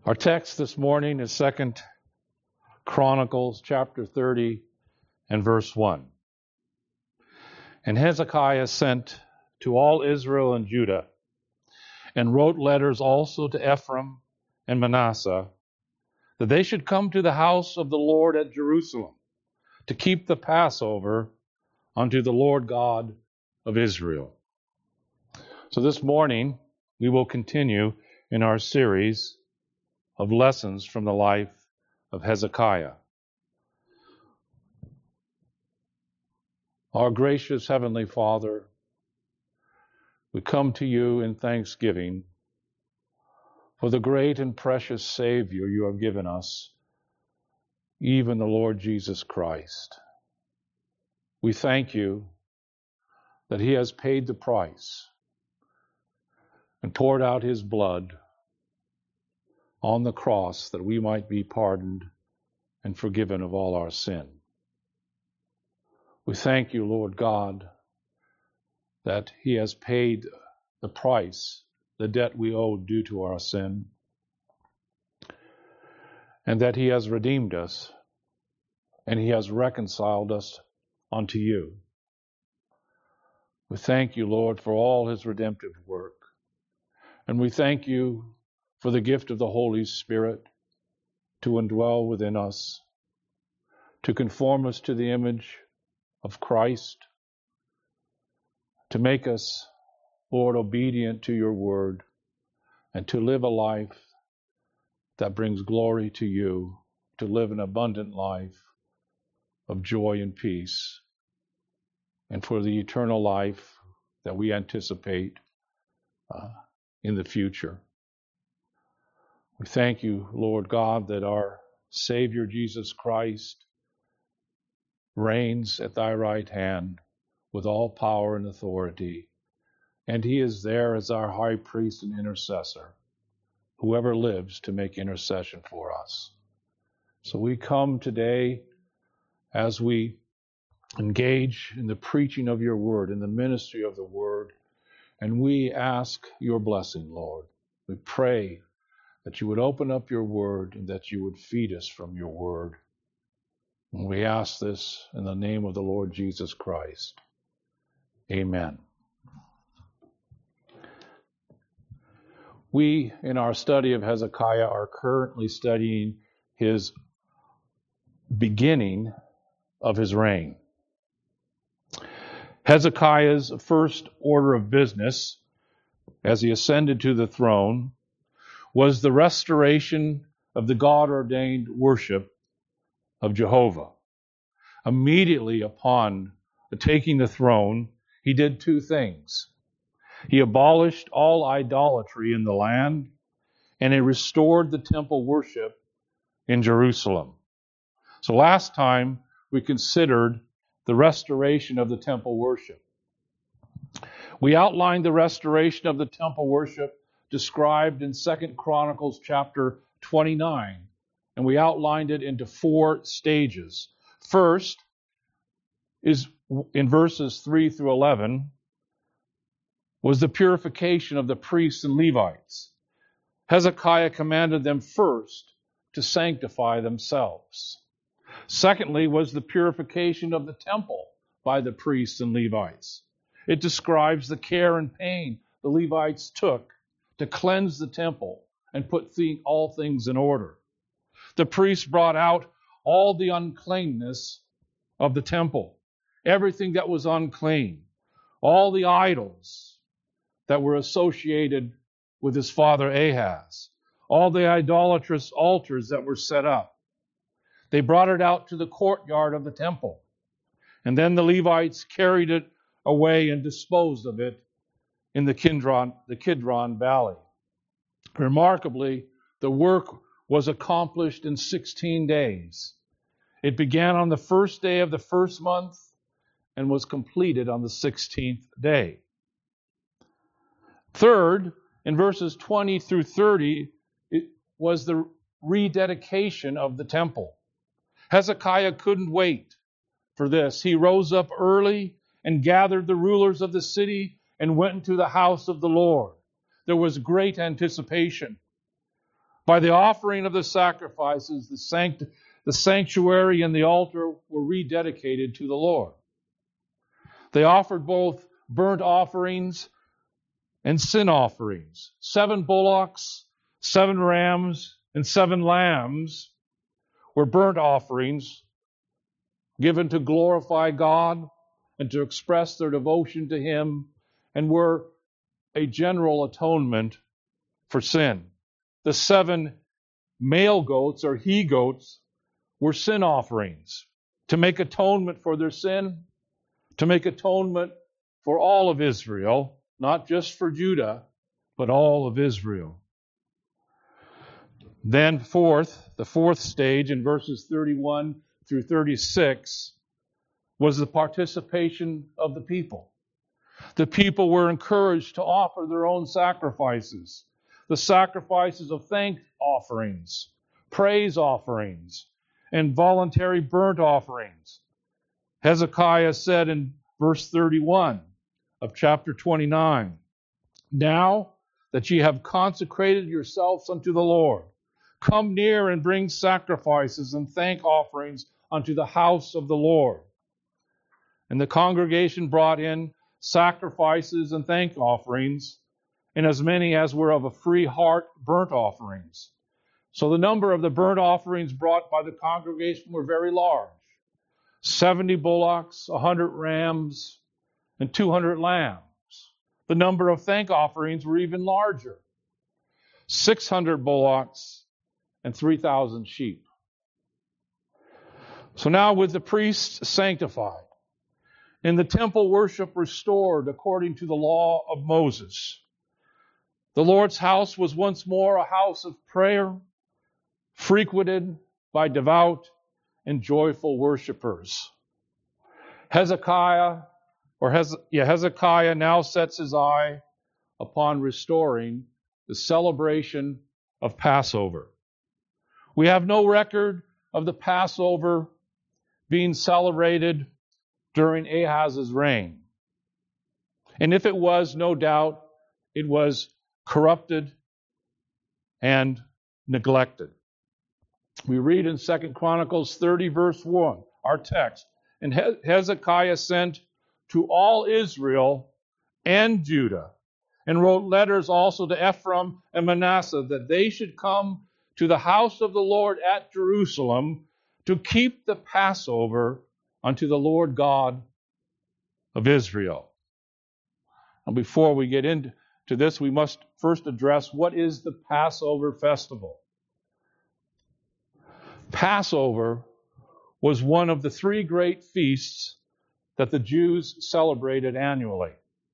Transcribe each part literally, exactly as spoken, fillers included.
Our text this morning is Second Chronicles chapter thirty and verse one. And Hezekiah sent to all Israel and Judah, and wrote letters also to Ephraim and Manasseh, that they should come to the house of the Lord at Jerusalem, to keep the Passover unto the Lord God of Israel. So this morning we will continue in our series of lessons from the life of Hezekiah. Our gracious Heavenly Father, we come to you in thanksgiving for the great and precious Savior you have given us, even the Lord Jesus Christ. We thank you that He has paid the price and poured out His blood on the cross that we might be pardoned and forgiven of all our sin. We thank you, Lord God, that He has paid the price, the debt we owed due to our sin, and that He has redeemed us and He has reconciled us unto you. We thank you, Lord, for all His redemptive work, and we thank you for the gift of the Holy Spirit to indwell within us, to conform us to the image of Christ, to make us, Lord, obedient to your word, and to live a life that brings glory to you, to live an abundant life of joy and peace, and for the eternal life that we anticipate uh, in the future. We thank you, Lord God, that our Savior Jesus Christ reigns at thy right hand with all power and authority, and He is there as our high priest and intercessor, whoever lives to make intercession for us. So we come today as we engage in the preaching of your word, in the ministry of the word, and we ask your blessing, Lord. We pray that you would open up your word and that you would feed us from your word. And we ask this in the name of the Lord Jesus Christ. Amen. We, in our study of Hezekiah, are currently studying his beginning of his reign. Hezekiah's first order of business, as he ascended to the throne, was the restoration of the God-ordained worship of Jehovah. Immediately upon taking the throne, he did two things. He abolished all idolatry in the land, and he restored the temple worship in Jerusalem. So last time we considered the restoration of the temple worship. We outlined the restoration of the temple worship described in Second Chronicles chapter twenty-nine, and we outlined it into four stages. First is in verses three through eleven was the purification of the priests and Levites. Hezekiah commanded them first to sanctify themselves. Secondly was the purification of the temple by the priests and Levites. It describes the care and pain the Levites took to cleanse the temple and put th- all things in order. The priests brought out all the uncleanness of the temple, everything that was unclean, all the idols that were associated with his father Ahaz, all the idolatrous altars that were set up. They brought it out to the courtyard of the temple, and then the Levites carried it away and disposed of it in the Kidron, the Kidron Valley. Remarkably, the work was accomplished in sixteen days. It began on the first day of the first month and was completed on the sixteenth day. Third, in verses twenty through thirty, it was the rededication of the temple. Hezekiah couldn't wait for this. He rose up early and gathered the rulers of the city and went into the house of the Lord. There was great anticipation. By the offering of the sacrifices, the, sanct- the sanctuary and the altar were rededicated to the Lord. They offered both burnt offerings and sin offerings. Seven bullocks, seven rams, and seven lambs were burnt offerings given to glorify God and to express their devotion to Him, and were a general atonement for sin. The seven male goats or he-goats were sin offerings to make atonement for their sin, to make atonement for all of Israel, not just for Judah, but all of Israel. Then fourth, the fourth stage in verses thirty-one through thirty-six was the participation of the people. The people were encouraged to offer their own sacrifices, the sacrifices of thank offerings, praise offerings, and voluntary burnt offerings. Hezekiah said in verse thirty-one of chapter twenty-nine, "Now that ye have consecrated yourselves unto the Lord, come near and bring sacrifices and thank offerings unto the house of the Lord." And the congregation brought in sacrifices and thank offerings, and as many as were of a free heart burnt offerings. So the number of the burnt offerings brought by the congregation were very large. seventy bullocks, one hundred rams, and two hundred lambs. The number of thank offerings were even larger. six hundred bullocks and three thousand sheep. So now with the priests sanctified, and the temple worship restored according to the law of Moses, the Lord's house was once more a house of prayer, frequented by devout and joyful worshipers. Hezekiah, or Hez, yeah, Hezekiah now sets his eye upon restoring the celebration of Passover. We have no record of the Passover being celebrated during Ahaz's reign. And if it was, no doubt, it was corrupted and neglected. We read in Second Chronicles thirty, verse one, our text, "And Hezekiah sent to all Israel and Judah, and wrote letters also to Ephraim and Manasseh, that they should come to the house of the Lord at Jerusalem to keep the Passover unto the Lord God of Israel." And before we get into this, we must first address what is the Passover festival. Passover was one of the three great feasts that the Jews celebrated annually.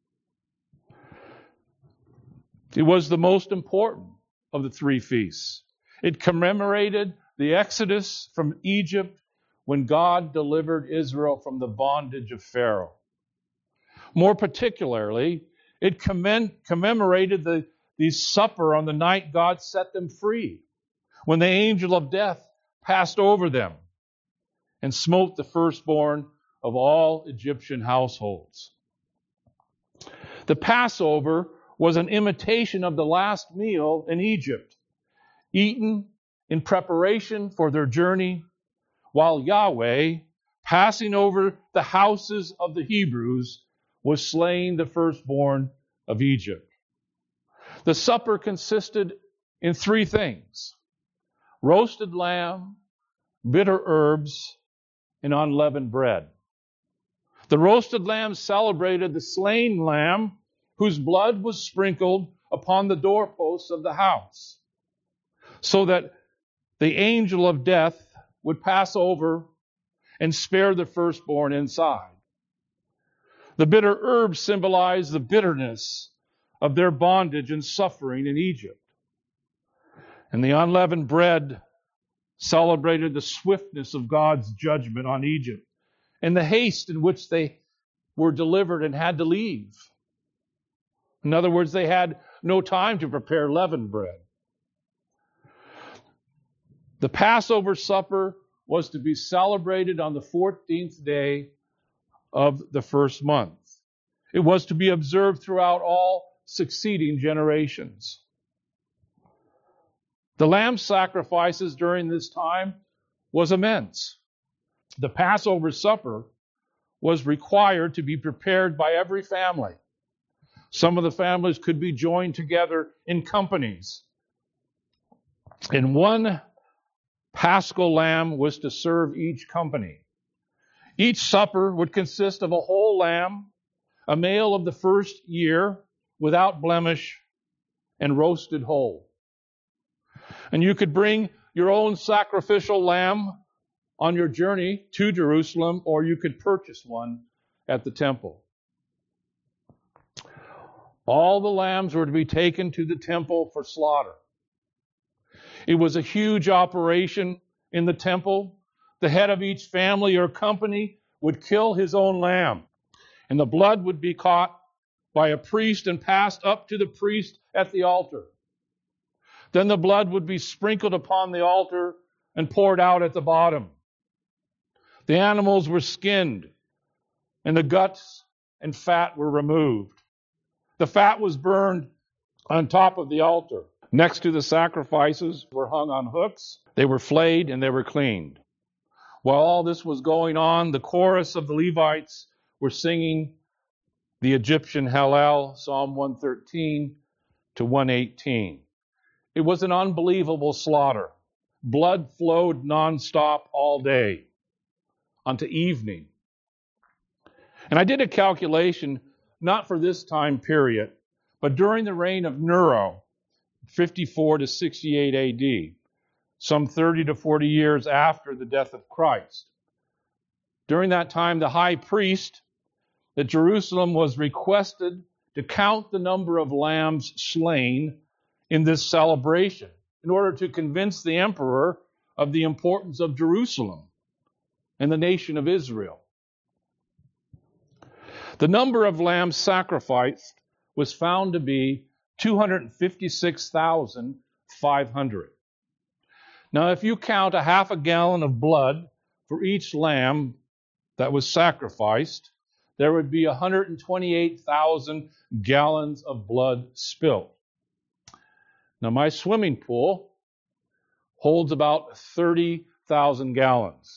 It was the most important of the three feasts. It commemorated the Exodus from Egypt when God delivered Israel from the bondage of Pharaoh. More particularly, it commemorated the, the supper on the night God set them free, when the angel of death passed over them and smote the firstborn of all Egyptian households. The Passover was an imitation of the last meal in Egypt, eaten in preparation for their journey, while Yahweh, passing over the houses of the Hebrews, was slaying the firstborn of Egypt. The supper consisted in three things: roasted lamb, bitter herbs, and unleavened bread. The roasted lamb celebrated the slain lamb whose blood was sprinkled upon the doorposts of the house, so that the angel of death would pass over and spare the firstborn inside. The bitter herbs symbolized the bitterness of their bondage and suffering in Egypt. And the unleavened bread celebrated the swiftness of God's judgment on Egypt and the haste in which they were delivered and had to leave. In other words, they had no time to prepare leavened bread. The Passover supper was to be celebrated on the fourteenth day of the first month. It was to be observed throughout all succeeding generations. The lamb sacrifices during this time was immense. The Passover supper was required to be prepared by every family. Some of the families could be joined together in companies. And one paschal lamb was to serve each company. Each supper would consist of a whole lamb, a male of the first year, without blemish, and roasted whole. And you could bring your own sacrificial lamb on your journey to Jerusalem, or you could purchase one at the temple. All the lambs were to be taken to the temple for slaughter. It was a huge operation in the temple. The head of each family or company would kill his own lamb, and the blood would be caught by a priest and passed up to the priest at the altar. Then the blood would be sprinkled upon the altar and poured out at the bottom. The animals were skinned, and the guts and fat were removed. The fat was burned on top of the altar. Next to the sacrifices were hung on hooks. They were flayed and they were cleaned. While all this was going on, the chorus of the Levites were singing the Egyptian Hallel, Psalm one thirteen to one eighteen. It was an unbelievable slaughter. Blood flowed nonstop all day unto evening. And I did a calculation, not for this time period, but during the reign of Nero, fifty-four to sixty-eight A D, some thirty to forty years after the death of Christ. During that time, the high priest at Jerusalem was requested to count the number of lambs slain in this celebration in order to convince the emperor of the importance of Jerusalem and the nation of Israel. The number of lambs sacrificed was found to be two hundred fifty-six thousand five hundred. Now, if you count a half a gallon of blood for each lamb that was sacrificed, there would be one hundred twenty-eight thousand gallons of blood spilled. Now, my swimming pool holds about thirty thousand gallons.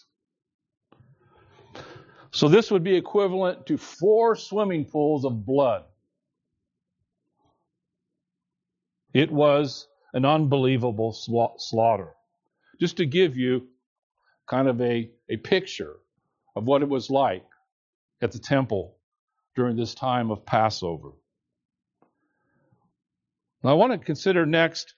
So this would be equivalent to four swimming pools of blood. It was an unbelievable slaughter. Just to give you kind of a, a picture of what it was like at the temple during this time of Passover. Now I want to consider next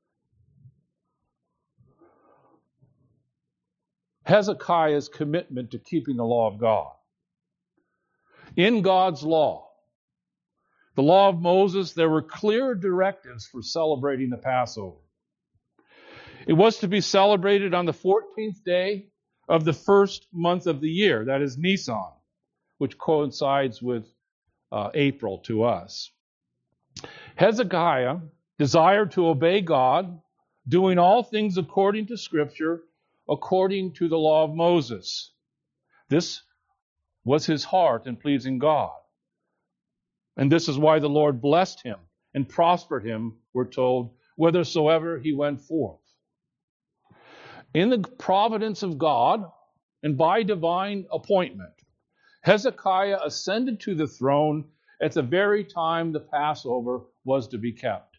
Hezekiah's commitment to keeping the law of God. In God's law, the law of Moses, there were clear directives for celebrating the Passover. It was to be celebrated on the fourteenth day of the first month of the year, that is Nisan, which coincides with uh, April to us. Hezekiah desired to obey God, doing all things according to Scripture, according to the law of Moses. This was his heart in pleasing God. And this is why the Lord blessed him and prospered him, we're told, whithersoever he went forth. In the providence of God and by divine appointment, Hezekiah ascended to the throne at the very time the Passover was to be kept.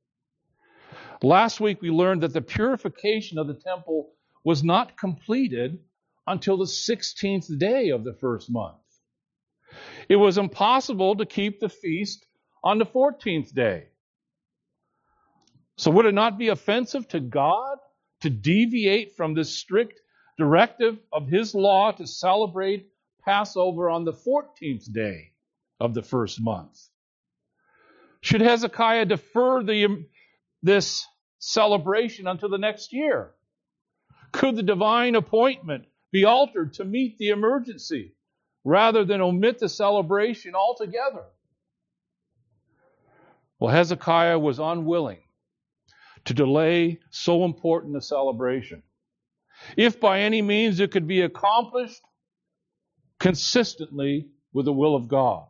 Last week we learned that the purification of the temple was not completed until the sixteenth day of the first month. It was impossible to keep the feast on the fourteenth day. So would it not be offensive to God to deviate from this strict directive of his law to celebrate Passover on the fourteenth day of the first month? Should Hezekiah defer the, this celebration until the next year? Could the divine appointment be altered to meet the emergency rather than omit the celebration altogether? Well, Hezekiah was unwilling to delay so important a celebration. If by any means it could be accomplished consistently with the will of God.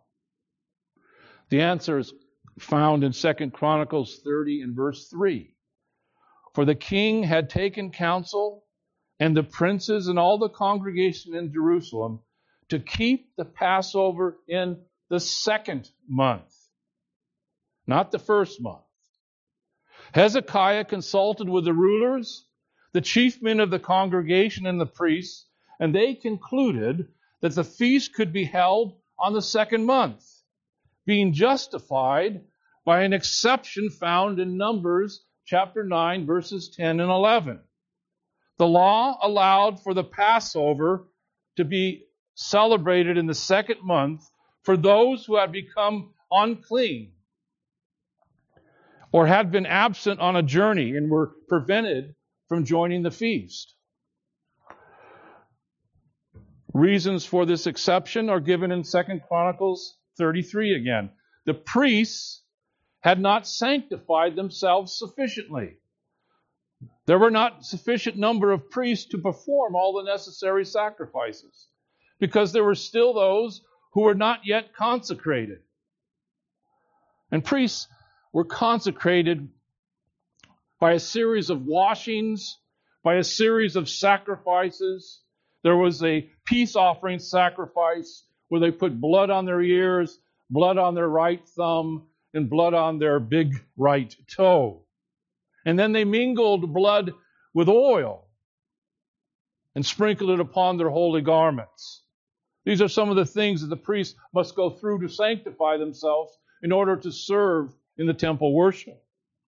The answer is found in Second Chronicles thirty and verse three. For the king had taken counsel, and the princes and all the congregation in Jerusalem, to keep the Passover in the second month, not the first month. Hezekiah consulted with the rulers, the chief men of the congregation, and the priests, and they concluded that the feast could be held on the second month, being justified by an exception found in Numbers chapter nine, verses ten and eleven. The law allowed for the Passover to be celebrated in the second month for those who had become unclean or had been absent on a journey and were prevented from joining the feast. Reasons for this exception are given in Second Chronicles thirty-three again. The priests had not sanctified themselves sufficiently. There were not sufficient number of priests to perform all the necessary sacrifices, because there were still those who were not yet consecrated. And priests were consecrated by a series of washings, by a series of sacrifices. There was a peace offering sacrifice where they put blood on their ears, blood on their right thumb, and blood on their big right toe. And then they mingled blood with oil and sprinkled it upon their holy garments. These are some of the things that the priests must go through to sanctify themselves in order to serve in the temple worship.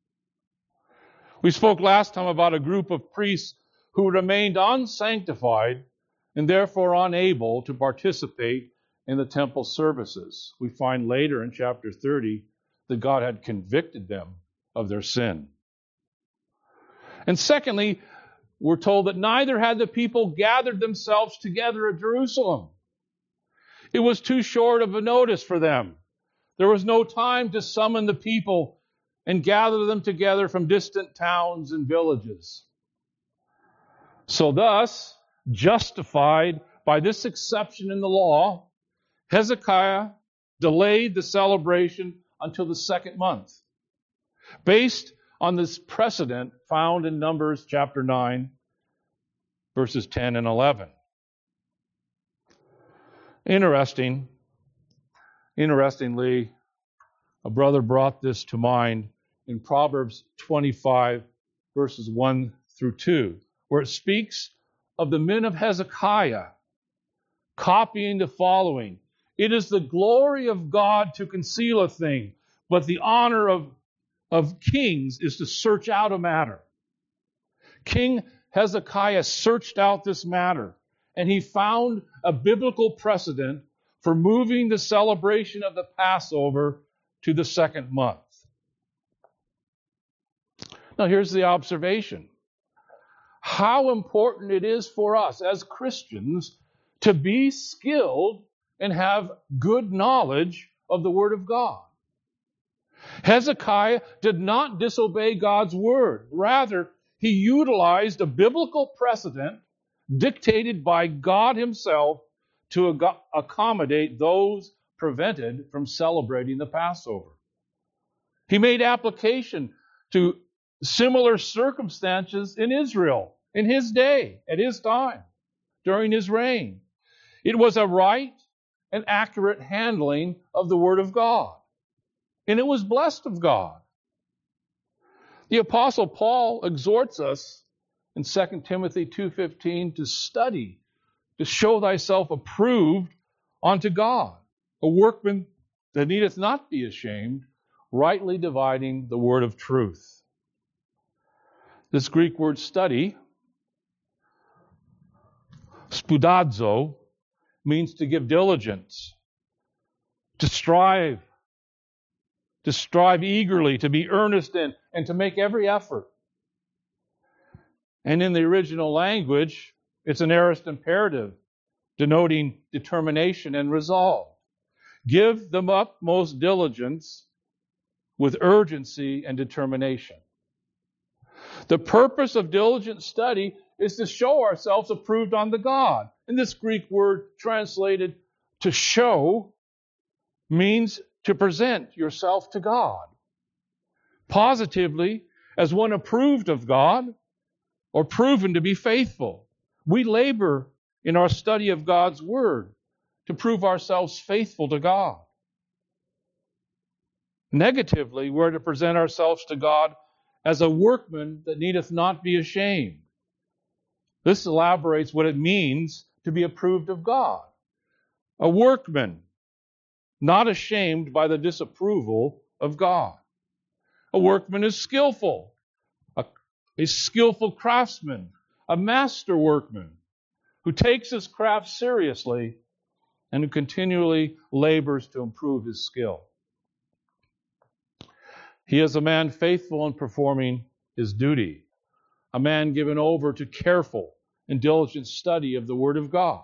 We spoke last time about a group of priests who remained unsanctified and therefore unable to participate in the temple services. We find later in chapter thirty that God had convicted them of their sin. And secondly, we're told that neither had the people gathered themselves together at Jerusalem. It was too short of a notice for them. There was no time to summon the people and gather them together from distant towns and villages. So thus, justified by this exception in the law, Hezekiah delayed the celebration until the second month, based on this precedent found in Numbers chapter nine, verses ten and eleven. Interesting, interestingly, a brother brought this to mind in Proverbs twenty-five, verses one through two, where it speaks of the men of Hezekiah copying the following. It is the glory of God to conceal a thing, but the honor of, of kings is to search out a matter. King Hezekiah searched out this matter, and he found a biblical precedent for moving the celebration of the Passover to the second month. Now here's the observation. How important it is for us as Christians to be skilled and have good knowledge of the Word of God. Hezekiah did not disobey God's Word. Rather, he utilized a biblical precedent dictated by God Himself to accommodate those prevented from celebrating the Passover. He made application to similar circumstances in Israel, in his day, at his time, during his reign. It was a right and accurate handling of the Word of God. And it was blessed of God. The Apostle Paul exhorts us in Second Timothy two fifteen to study, to show thyself approved unto God, a workman that needeth not be ashamed, rightly dividing the word of truth. This Greek word study, spoudazo, means to give diligence, to strive, to strive eagerly, to be earnest in, and to make every effort. And in the original language, it's an aorist imperative, denoting determination and resolve. Give the utmost diligence with urgency and determination. The purpose of diligent study is to show ourselves approved unto God. And this Greek word translated to show means to present yourself to God. Positively, as one approved of God or proven to be faithful. We labor in our study of God's Word to prove ourselves faithful to God. Negatively, we're to present ourselves to God as a workman that needeth not be ashamed. This elaborates what it means to be approved of God. A workman, not ashamed by the disapproval of God. A workman is skillful, a, a skillful craftsman, a master workman who takes his craft seriously and who continually labors to improve his skill. He is a man faithful in performing his duty, a man given over to careful and diligent study of the Word of God.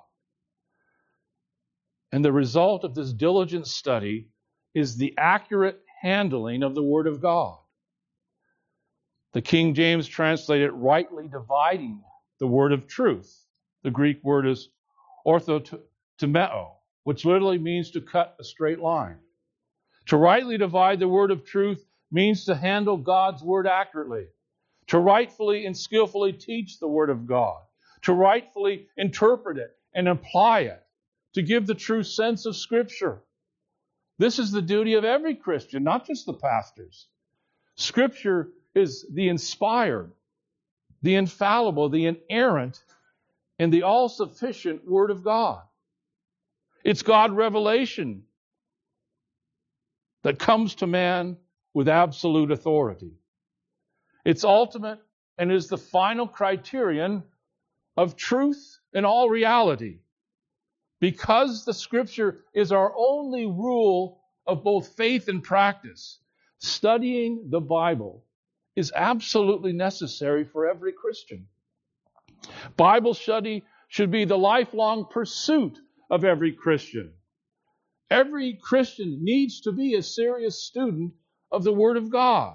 And the result of this diligent study is the accurate handling of the Word of God. The King James translated rightly dividing the word of truth. The Greek word is orthotomeo, which literally means to cut a straight line. To rightly divide the word of truth means to handle God's word accurately, to rightfully and skillfully teach the word of God, to rightfully interpret it and apply it, to give the true sense of Scripture. This is the duty of every Christian, not just the pastors. Scripture is the inspired, the infallible, the inerrant, and the all-sufficient Word of God. It's God's revelation that comes to man with absolute authority. It's ultimate and is the final criterion of truth in all reality. Because the Scripture is our only rule of both faith and practice, studying the Bible is absolutely necessary for every Christian. Bible study should be the lifelong pursuit of every Christian. Every Christian needs to be a serious student of the Word of God.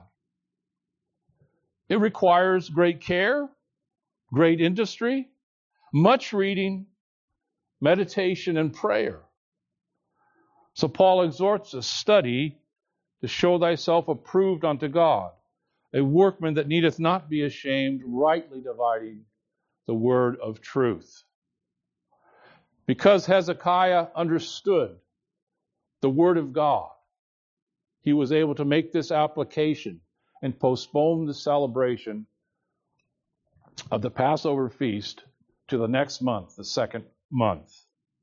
It requires great care, great industry, much reading, meditation, and prayer. So Paul exhorts us, study to show thyself approved unto God, a workman that needeth not be ashamed, rightly dividing the word of truth. Because Hezekiah understood the word of God, he was able to make this application and postpone the celebration of the Passover feast to the next month, the second month.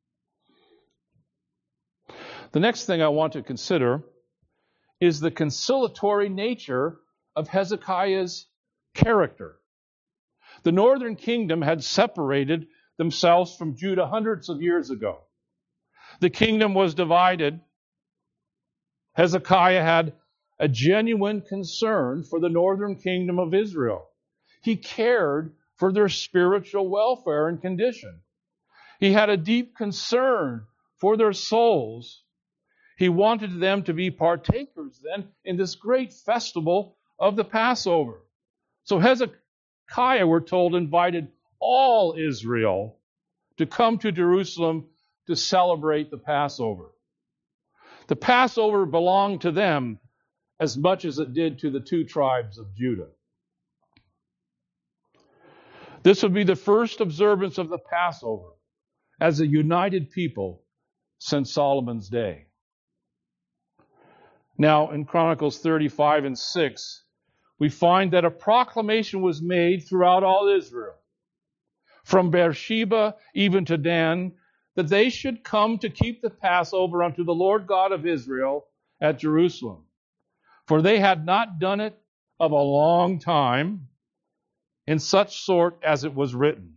The next thing I want to consider is the conciliatory nature of Hezekiah's character. The northern kingdom had separated themselves from Judah hundreds of years ago. The kingdom was divided. Hezekiah had a genuine concern for the northern kingdom of Israel. He cared for their spiritual welfare and condition. He had a deep concern for their souls. He wanted them to be partakers then in this great festival of the Passover. So Hezekiah, we're told, invited all Israel to come to Jerusalem to celebrate the Passover. The Passover belonged to them as much as it did to the two tribes of Judah. This would be the first observance of the Passover as a united people since Solomon's day. Now, in Chronicles thirty-five and six, we find that a proclamation was made throughout all Israel, from Beersheba even to Dan, that they should come to keep the Passover unto the Lord God of Israel at Jerusalem. For they had not done it of a long time, in such sort as it was written.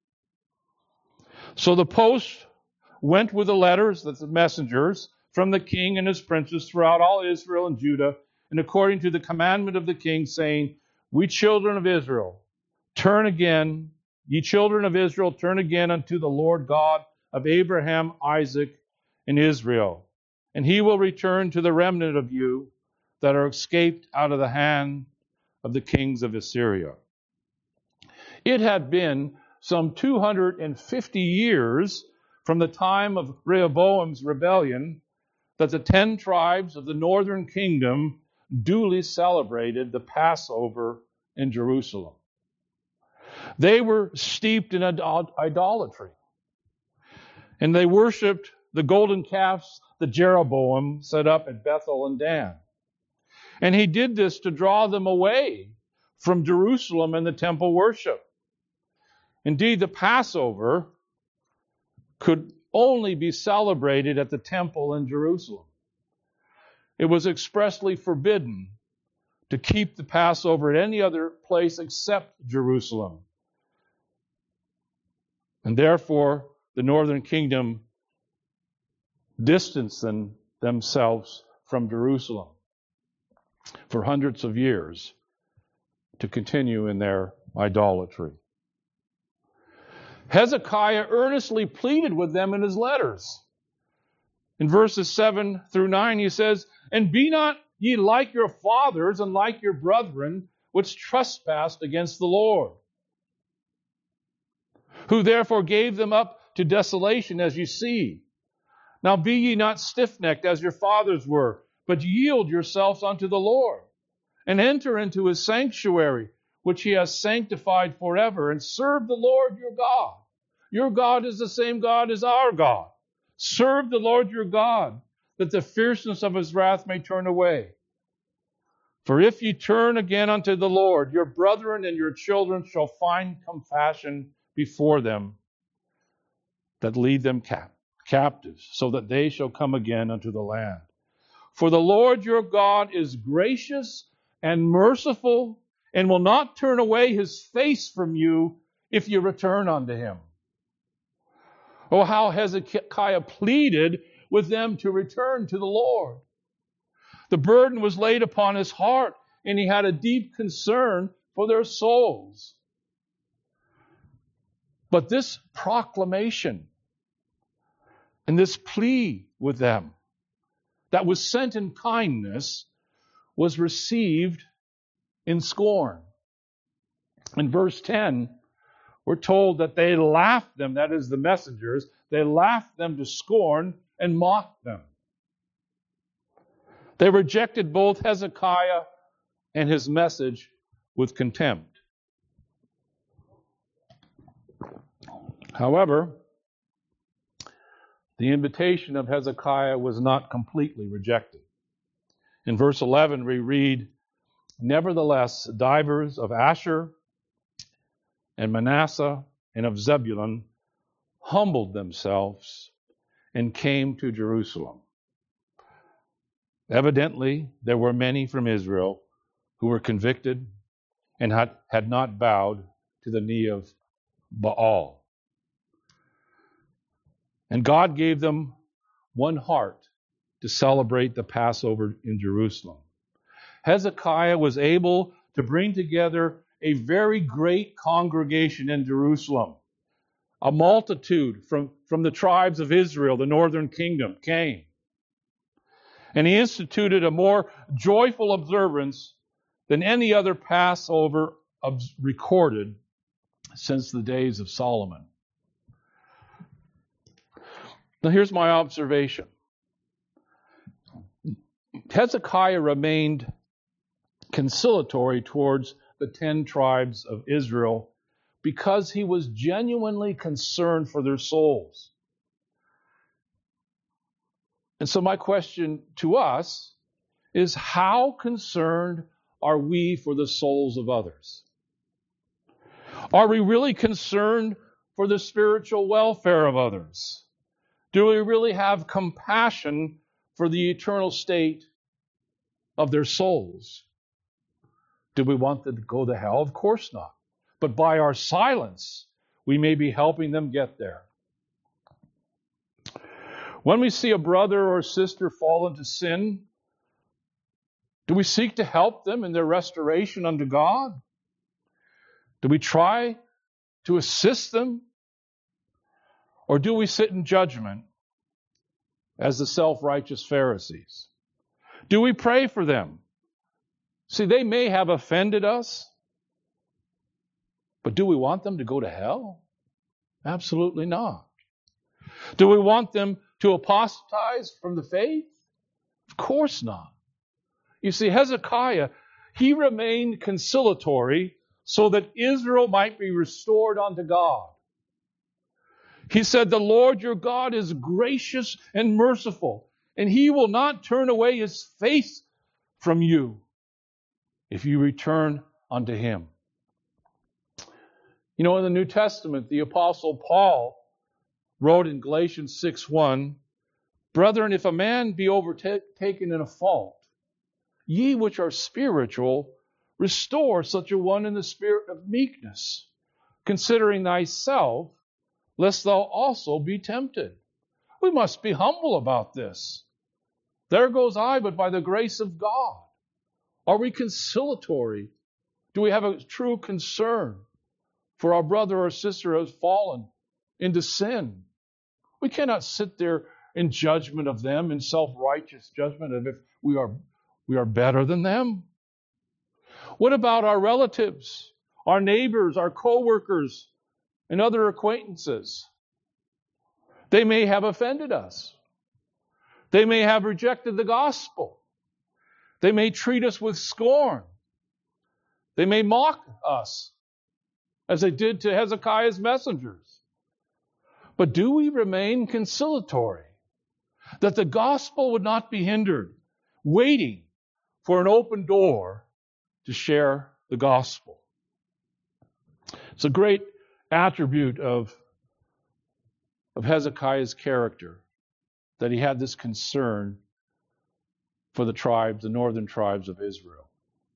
So the post went with the letters, that's the messengers, from the king and his princes throughout all Israel and Judah, and according to the commandment of the king, saying, We children of Israel, turn again, ye children of Israel, turn again unto the Lord God of Abraham, Isaac, and Israel. And he will return to the remnant of you that are escaped out of the hand of the kings of Assyria. It had been some two hundred fifty years from the time of Rehoboam's rebellion that the ten tribes of the northern kingdom duly celebrated the Passover in Jerusalem. They were steeped in idolatry, and they worshipped the golden calves that Jeroboam set up at Bethel and Dan. And he did this to draw them away from Jerusalem and the temple worship. Indeed, the Passover could only be celebrated at the temple in Jerusalem. It was expressly forbidden to keep the Passover at any other place except Jerusalem. And therefore, the northern kingdom distanced them, themselves from Jerusalem for hundreds of years to continue in their idolatry. Hezekiah earnestly pleaded with them in his letters. In verses seven through nine, he says, "And be not ye like your fathers and like your brethren, which trespassed against the Lord, who therefore gave them up to desolation, as you see. Now be ye not stiff-necked as your fathers were, but yield yourselves unto the Lord, and enter into his sanctuary, which he has sanctified forever, and serve the Lord your God. Your God is the same God as our God. Serve the Lord your God, that the fierceness of his wrath may turn away. For if ye turn again unto the Lord, your brethren and your children shall find compassion before them that lead them cap- captives, so that they shall come again unto the land. For the Lord your God is gracious and merciful, and will not turn away his face from you if you return unto him." Oh, how Hezekiah pleaded with them to return to the Lord. The burden was laid upon his heart, and he had a deep concern for their souls. But this proclamation and this plea with them that was sent in kindness was received in scorn. In verse ten, we're told that they laughed them, that is the messengers, they laughed them to scorn and mocked them. They rejected both Hezekiah and his message with contempt. However, the invitation of Hezekiah was not completely rejected. In verse eleven, we read, "Nevertheless, divers of Asher and Manasseh and of Zebulun humbled themselves and came to Jerusalem." Evidently, there were many from Israel who were convicted and had, had not bowed to the knee of Baal. And God gave them one heart to celebrate the Passover in Jerusalem. Hezekiah was able to bring together a very great congregation in Jerusalem. A multitude from, from the tribes of Israel, the northern kingdom, came. And he instituted a more joyful observance than any other Passover recorded since the days of Solomon. Now here's my observation. Hezekiah remained conciliatory towards the ten tribes of Israel because he was genuinely concerned for their souls. And so my question to us is, how concerned are we for the souls of others? Are we really concerned for the spiritual welfare of others? Do we really have compassion for the eternal state of their souls? Do we want them to go to hell? Of course not. But by our silence, we may be helping them get there. When we see a brother or sister fall into sin, do we seek to help them in their restoration unto God? Do we try to assist them? Or do we sit in judgment as the self-righteous Pharisees? Do we pray for them? See, they may have offended us, but do we want them to go to hell? Absolutely not. Do we want them to apostatize from the faith? Of course not. You see, Hezekiah, he remained conciliatory so that Israel might be restored unto God. He said, the Lord your God is gracious and merciful, and he will not turn away his face from you if you return unto him. You know, in the New Testament, the Apostle Paul wrote in Galatians six one, Brethren, if a man be overtaken in a fault, ye which are spiritual, restore such a one in the spirit of meekness, considering thyself, lest thou also be tempted. We must be humble about this. There goes I, but by the grace of God. Are we conciliatory? Do we have a true concern for our brother or sister who has fallen into sin? We cannot sit there in judgment of them, in self-righteous judgment of if we are, we are better than them. What about our relatives, our neighbors, our co-workers, and other acquaintances? They may have offended us. They may have rejected the gospel. They may treat us with scorn. They may mock us, as they did to Hezekiah's messengers. But do we remain conciliatory, that the gospel would not be hindered, waiting for an open door to share the gospel? It's a great attribute of, of Hezekiah's character, that he had this concern for the tribes, the northern tribes of Israel.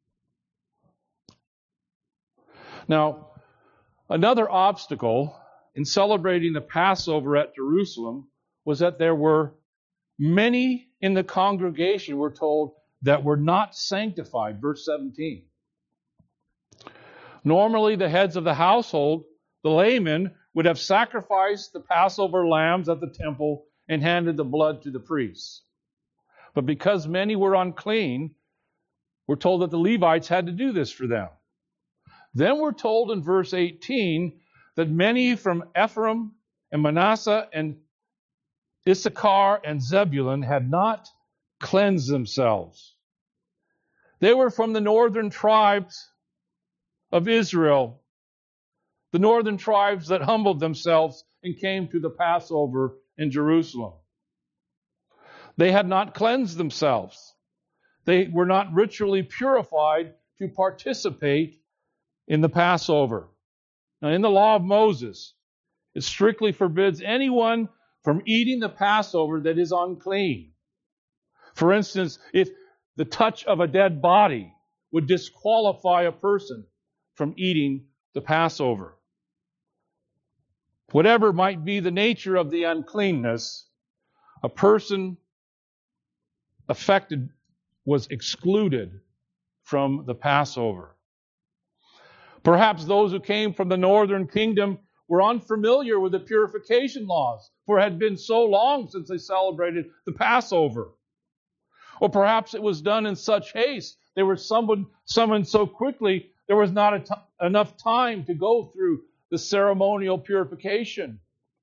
Now, another obstacle in celebrating the Passover at Jerusalem was that there were many in the congregation, we're told, that were not sanctified. Verse seventeen. Normally, the heads of the household, the laymen, would have sacrificed the Passover lambs at the temple and handed the blood to the priests. But because many were unclean, we're told that the Levites had to do this for them. Then we're told in verse eighteen that many from Ephraim and Manasseh and Issachar and Zebulun had not cleansed themselves. They were from the northern tribes of Israel, the northern tribes that humbled themselves and came to the Passover in Jerusalem. They had not cleansed themselves. They were not ritually purified to participate in the Passover. Now, in the law of Moses, it strictly forbids anyone from eating the Passover that is unclean. For instance, if the touch of a dead body would disqualify a person from eating the Passover. Whatever might be the nature of the uncleanness, a person affected was excluded from the Passover. Perhaps those who came from the northern kingdom were unfamiliar with the purification laws, for it had been so long since they celebrated the Passover. Or perhaps it was done in such haste, they were summoned, summoned so quickly, there was not a t- enough time to go through the ceremonial purification.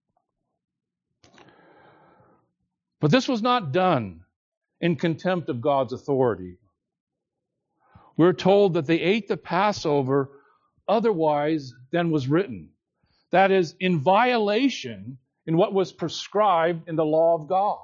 But this was not done in contempt of God's authority. We're told that they ate the Passover otherwise than was written. That is, in violation in what was prescribed in the law of God.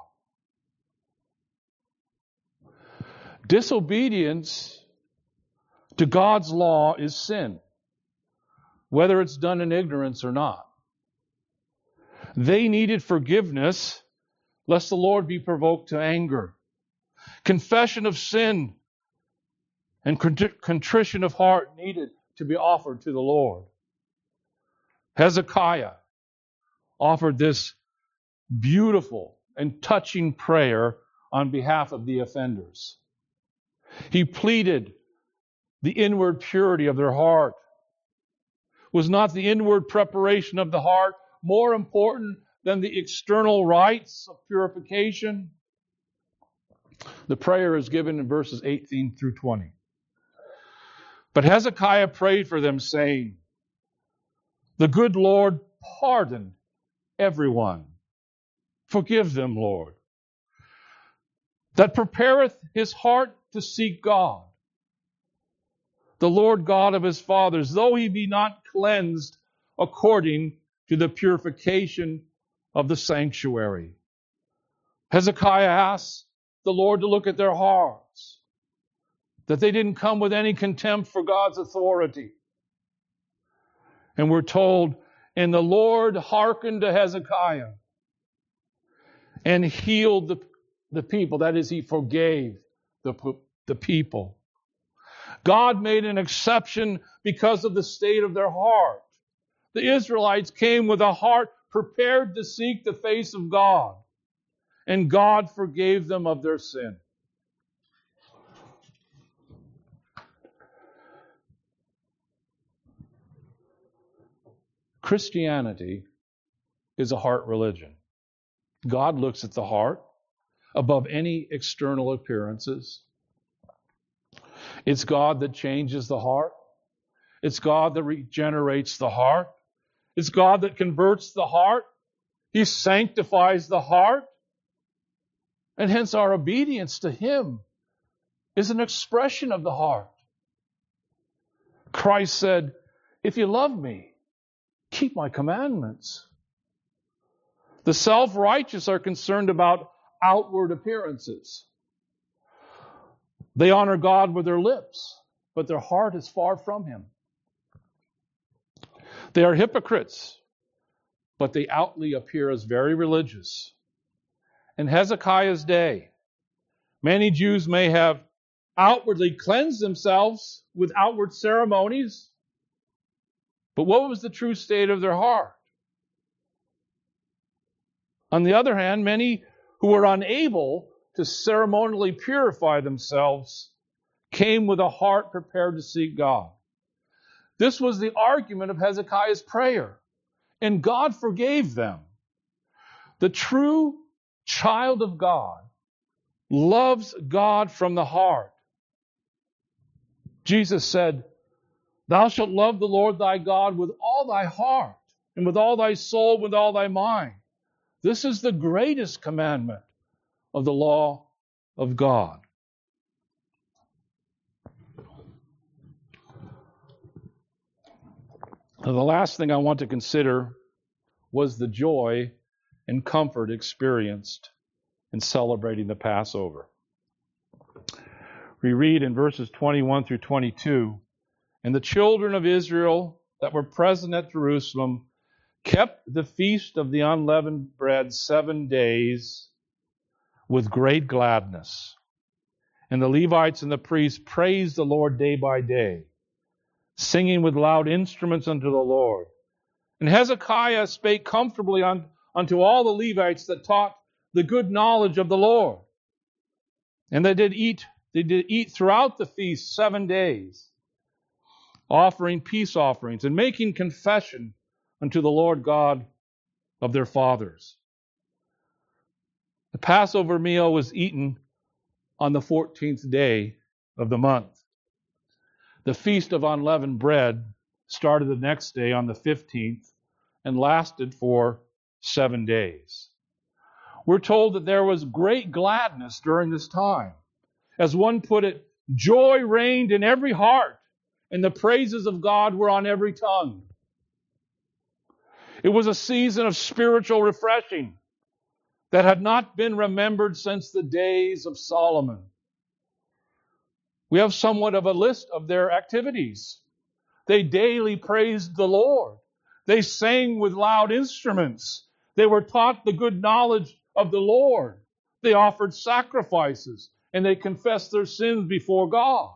Disobedience to God's law is sin, whether it's done in ignorance or not. They needed forgiveness, lest the Lord be provoked to anger. Confession of sin and contrition of heart needed to be offered to the Lord. Hezekiah offered this beautiful and touching prayer on behalf of the offenders. He pleaded the inward purity of their heart. Was not the inward preparation of the heart more important than the external rites of purification? The prayer is given in verses eighteen through twenty. But Hezekiah prayed for them, saying, The good Lord pardon everyone. Forgive them, Lord. That prepareth his heart to seek God, the Lord God of his fathers, though he be not cleansed according to the purification of the sanctuary. Hezekiah asked the Lord to look at their hearts, that they didn't come with any contempt for God's authority. And we're told, and the Lord hearkened to Hezekiah and healed the, the people. That is, he forgave the, the people. God made an exception because of the state of their heart. The Israelites came with a heart prepared to seek the face of God, and God forgave them of their sin. Christianity is a heart religion. God looks at the heart above any external appearances. It's God that changes the heart. It's God that regenerates the heart. It's God that converts the heart. He sanctifies the heart. And hence our obedience to Him is an expression of the heart. Christ said, if you love me, keep my commandments. The self-righteous are concerned about outward appearances. They honor God with their lips, but their heart is far from Him. They are hypocrites, but they outwardly appear as very religious. In Hezekiah's day, many Jews may have outwardly cleansed themselves with outward ceremonies, but what was the true state of their heart? On the other hand, many who were unable to ceremonially purify themselves came with a heart prepared to seek God. This was the argument of Hezekiah's prayer, and God forgave them. The true child of God loves God from the heart. Jesus said, thou shalt love the Lord thy God with all thy heart, and with all thy soul, with all thy mind. This is the greatest commandment of the law of God. Now, the last thing I want to consider was the joy and comfort experienced in celebrating the Passover. We read in verses twenty-one through twenty-two, and the children of Israel that were present at Jerusalem kept the feast of the unleavened bread seven days with great gladness. And the Levites and the priests praised the Lord day by day, singing with loud instruments unto the Lord. And Hezekiah spake comfortably un, unto all the Levites that taught the good knowledge of the Lord. And they did eat, they did eat throughout the feast seven days, offering peace offerings and making confession unto the Lord God of their fathers. The Passover meal was eaten on the fourteenth day of the month. The Feast of Unleavened Bread started the next day on the fifteenth and lasted for seven days. We're told that there was great gladness during this time. As one put it, joy reigned in every heart, and the praises of God were on every tongue. It was a season of spiritual refreshing that had not been remembered since the days of Solomon. We have somewhat of a list of their activities. They daily praised the Lord. They sang with loud instruments. They were taught the good knowledge of the Lord. They offered sacrifices, and they confessed their sins before God.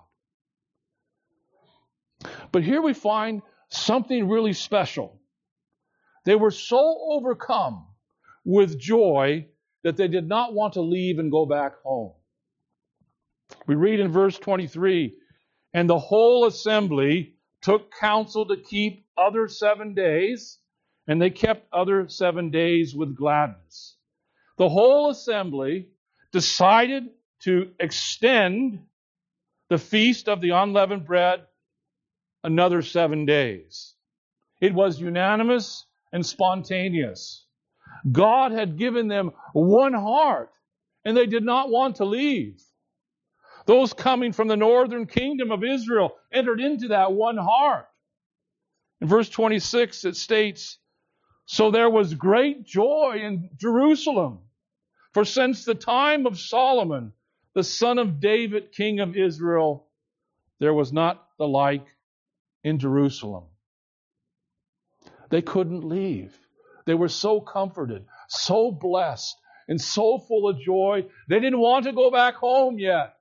But here we find something really special. They were so overcome with joy that they did not want to leave and go back home. We read in verse twenty-three, and the whole assembly took counsel to keep other seven days, and they kept other seven days with gladness. The whole assembly decided to extend the feast of the unleavened bread another seven days. It was unanimous and spontaneous. God had given them one heart, and they did not want to leave. Those coming from the northern kingdom of Israel entered into that one heart. In verse twenty-six it states, "So there was great joy in Jerusalem, for since the time of Solomon, the son of David, king of Israel, there was not the like in Jerusalem." They couldn't leave. They were so comforted, so blessed, and so full of joy. They didn't want to go back home yet.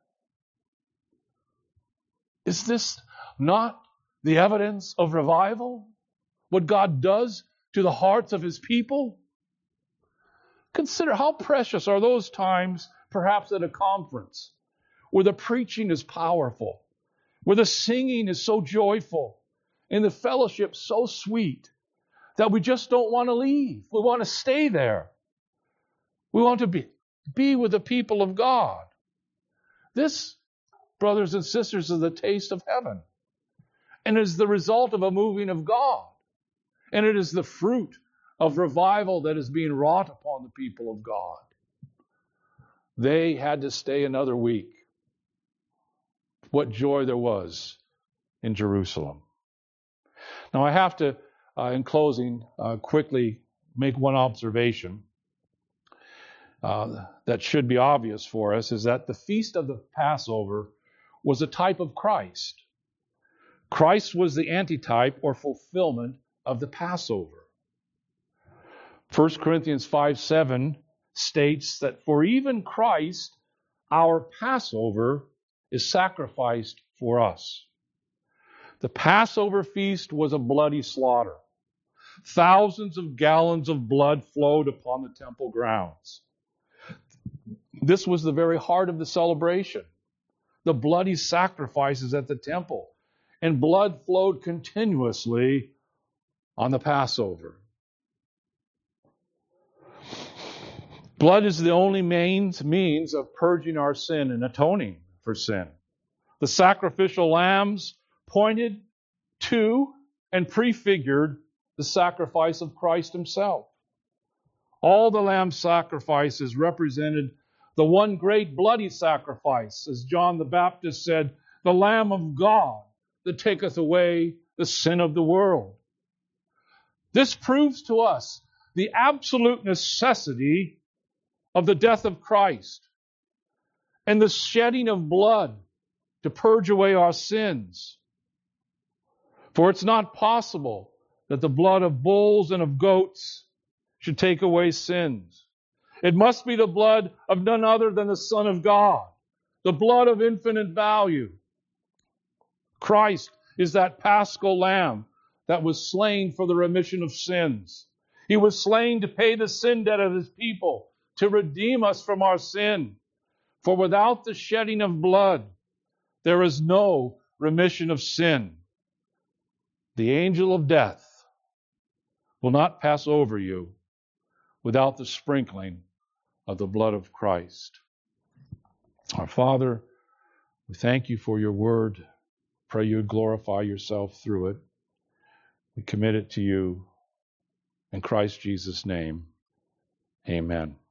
Is this not the evidence of revival? What God does to the hearts of His people? Consider how precious are those times, perhaps at a conference, where the preaching is powerful, where the singing is so joyful, and the fellowship so sweet, that we just don't want to leave. We want to stay there. We want to be, be with the people of God. This, brothers and sisters, is the taste of heaven, and is the result of a moving of God. And it is the fruit of revival that is being wrought upon the people of God. They had to stay another week. What joy there was in Jerusalem. Now I have to, uh, in closing, uh, quickly make one observation uh, that should be obvious for us, is that the feast of the Passover was a type of Christ. Christ was the antitype or fulfillment of the Passover. First Corinthians five seven states that for even Christ, our Passover is sacrificed for us. The Passover feast was a bloody slaughter. Thousands of gallons of blood flowed upon the temple grounds. This was the very heart of the celebration. The bloody sacrifices at the temple. And blood flowed continuously on the Passover. Blood is the only means, means of purging our sin and atoning for sin. The sacrificial lambs pointed to and prefigured the sacrifice of Christ Himself. All the lamb sacrifices represented the one great bloody sacrifice, as John the Baptist said, the Lamb of God that taketh away the sin of the world. This proves to us the absolute necessity of the death of Christ and the shedding of blood to purge away our sins. For it's not possible that the blood of bulls and of goats should take away sins. It must be the blood of none other than the Son of God, the blood of infinite value. Christ is that Paschal Lamb that was slain for the remission of sins. He was slain to pay the sin debt of His people, to redeem us from our sin. For without the shedding of blood, there is no remission of sin. The angel of death will not pass over you without the sprinkling of the blood of Christ. Our Father, we thank You for Your word. Pray You would glorify Yourself through it. We commit it to You. In Christ Jesus' name, amen.